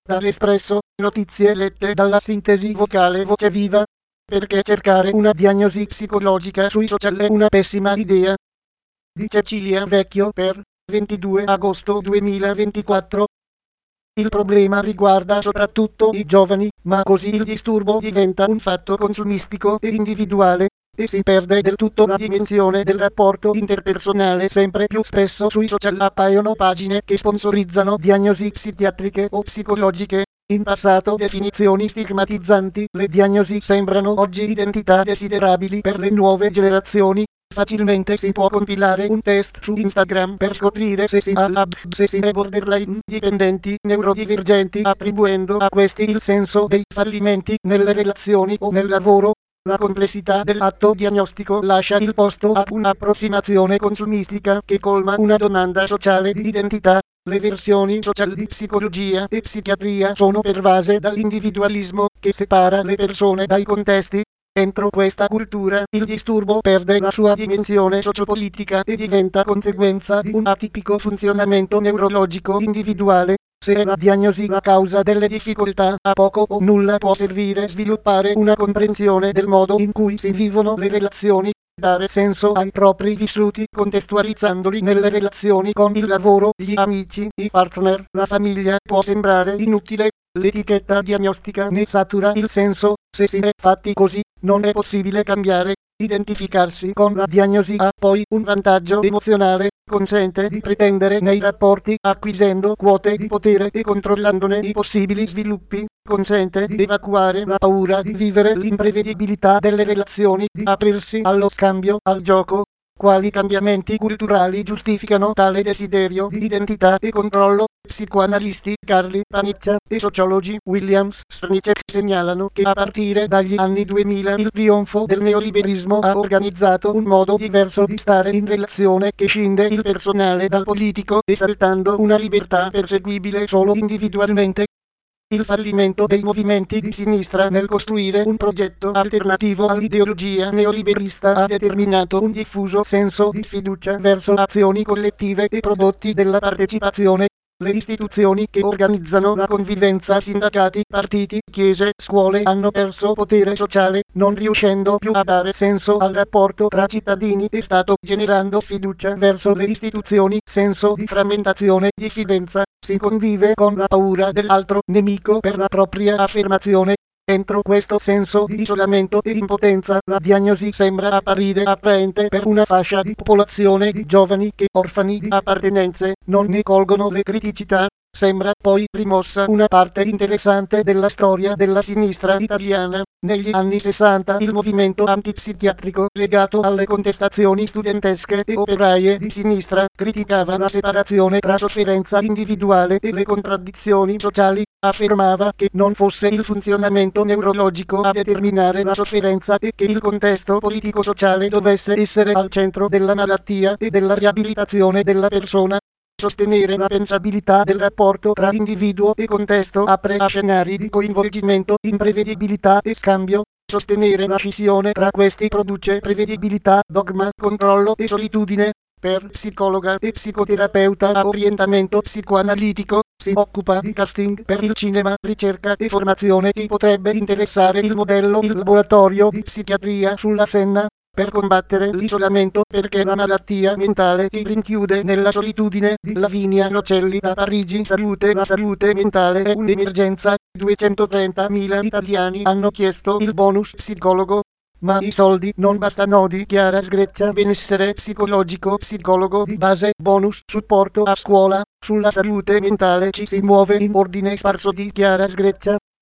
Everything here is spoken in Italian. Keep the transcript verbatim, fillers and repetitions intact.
Dall'Espresso, notizie lette dalla Sintesi vocale Voce Viva. Perché cercare una diagnosi psicologica sui social è una pessima idea. Di Cecilia Vecchio per ventidue agosto duemilaventiquattro. Il problema riguarda soprattutto i giovani, ma così il disturbo diventa un fatto consumistico e individuale, e si perde del tutto la dimensione del rapporto interpersonale. Sempre più spesso sui social appaiono pagine che sponsorizzano diagnosi psichiatriche o psicologiche. In passato definizioni stigmatizzanti, le diagnosi sembrano oggi identità desiderabili per le nuove generazioni. Facilmente si può compilare un test su Instagram per scoprire se si ha l'A D H D, se si è borderline, dipendenti, neurodivergenti, attribuendo a questi il senso dei fallimenti nelle relazioni o nel lavoro. La complessità dell'atto diagnostico lascia il posto a un'approssimazione consumistica che colma una domanda sociale di identità. Le versioni social di psicologia e psichiatria sono pervase dall'individualismo che separa le persone dai contesti. Entro questa cultura, il disturbo perde la sua dimensione sociopolitica e diventa conseguenza di un atipico funzionamento neurologico individuale. Se è la diagnosi la causa delle difficoltà, a poco o nulla può servire sviluppare una comprensione del modo in cui si vivono le relazioni, dare senso ai propri vissuti contestualizzandoli nelle relazioni con il lavoro, gli amici, i partner, la famiglia. Può sembrare inutile, l'etichetta diagnostica ne satura il senso. Se si è fatti così, non è possibile cambiare. Identificarsi con la diagnosi ha poi un vantaggio emozionale, consente di pretendere nei rapporti acquisendo quote di potere e controllandone i possibili sviluppi, consente di evacuare la paura di vivere l'imprevedibilità delle relazioni, di aprirsi allo scambio, al gioco. Quali cambiamenti culturali giustificano tale desiderio di identità e controllo? Psicoanalisti Carli Paniccia e sociologi Williams Strnicek segnalano che a partire dagli anni duemila il trionfo del neoliberismo ha organizzato un modo diverso di stare in relazione che scinde il personale dal politico, esaltando una libertà perseguibile solo individualmente. Il fallimento dei movimenti di sinistra nel costruire un progetto alternativo all'ideologia neoliberista ha determinato un diffuso senso di sfiducia verso azioni collettive e prodotti della partecipazione. Le istituzioni che organizzano la convivenza, sindacati, partiti, chiese, scuole, hanno perso potere sociale, non riuscendo più a dare senso al rapporto tra cittadini e Stato, generando sfiducia verso le istituzioni, senso di frammentazione, diffidenza. Si convive con la paura dell'altro nemico per la propria affermazione. Entro questo senso di isolamento e impotenza, la diagnosi sembra apparire attraente per una fascia di popolazione di giovani che, orfani di appartenenze, non ne colgono le criticità. Sembra poi rimossa una parte interessante della storia della sinistra italiana. Negli anni sessanta il movimento antipsichiatrico, legato alle contestazioni studentesche e operaie di sinistra, criticava la separazione tra sofferenza individuale e le contraddizioni sociali. Affermava che non fosse il funzionamento neurologico a determinare la sofferenza e che il contesto politico-sociale dovesse essere al centro della malattia e della riabilitazione della persona. Sostenere la pensabilità del rapporto tra individuo e contesto apre a scenari di coinvolgimento, imprevedibilità e scambio. Sostenere la scissione tra questi produce prevedibilità, dogma, controllo e solitudine. Per psicologa e psicoterapeuta a orientamento psicoanalitico, si occupa di casting per il cinema, ricerca e formazione. Ti potrebbe interessare il modello Il laboratorio di psichiatria sulla Senna. Per combattere l'isolamento, perché la malattia mentale ti rinchiude nella solitudine, di Lavinia Nocelli da Parigi. Salute. La salute mentale è un'emergenza. duecentotrentamila italiani hanno chiesto il bonus psicologo. Ma i soldi non bastano, di Chiara Sgreccia. Benessere psicologico, psicologo di base, bonus, supporto a scuola. Sulla salute mentale ci si muove in ordine sparso, di Chiara Sgreccia.